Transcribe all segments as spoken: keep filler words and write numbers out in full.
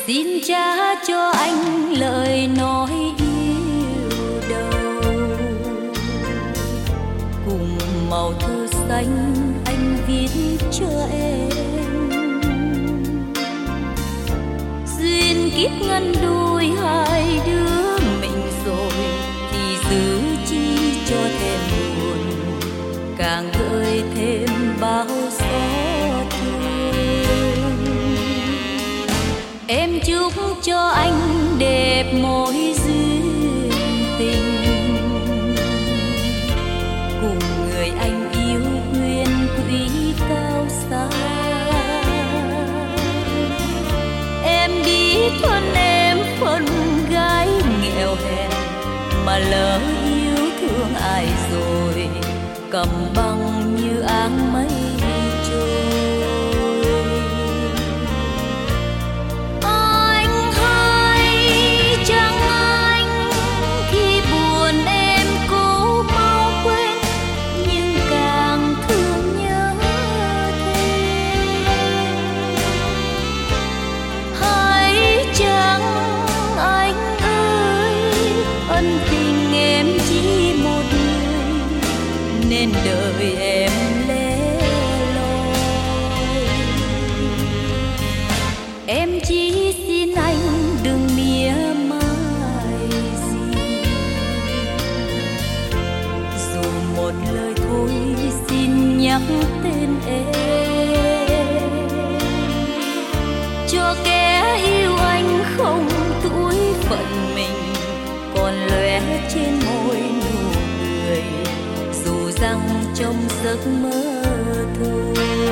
xin trả cho anh lời nói yêu đầu. Cùng màu thư xanh anh viết cho em, duyên kiếp ngăn đôi hai đứa mình rồi, thì giữ chi cho thêm buồn, càng gợi thêm bao xót thương. Em chúc cho anh đẹp mối duyên tình, cùng người anh yêu huyền quý cao xa. Em biết thân em phân gái nghèo hèn, mà lỡ yêu thương ai rồi, cầm băng như áng mây trôi. Anh hay chăng anh khi buồn em cố mau quên, nhưng càng thương nhớ thêm. Hay chăng anh ơi, ân tình em chỉ một người, nên đời em lẻ loi. Em chỉ xin anh đừng mỉa mai gì, dù một lời thôi xin nhắc tên em, cho kẻ yêu anh không tuổi phận mình, còn lóe trên môi nụ cười, dù rằng trong giấc mơ thôi.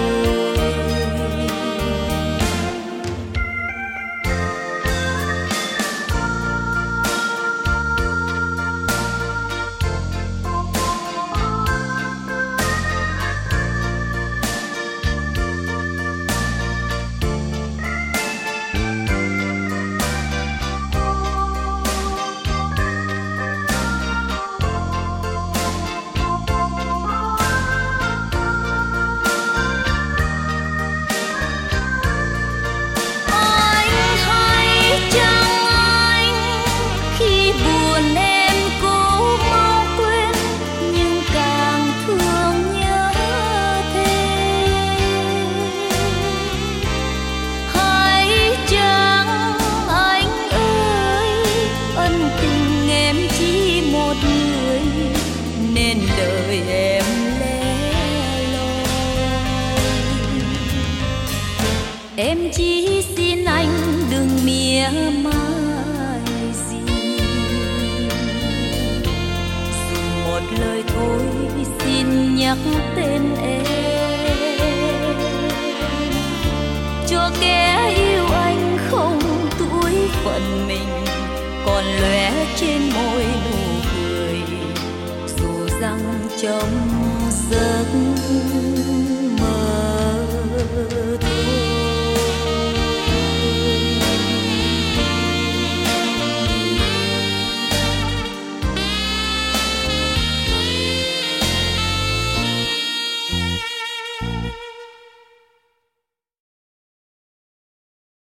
Em chỉ xin anh đừng mỉa mai gì, dù một lời thôi xin nhắc tên em,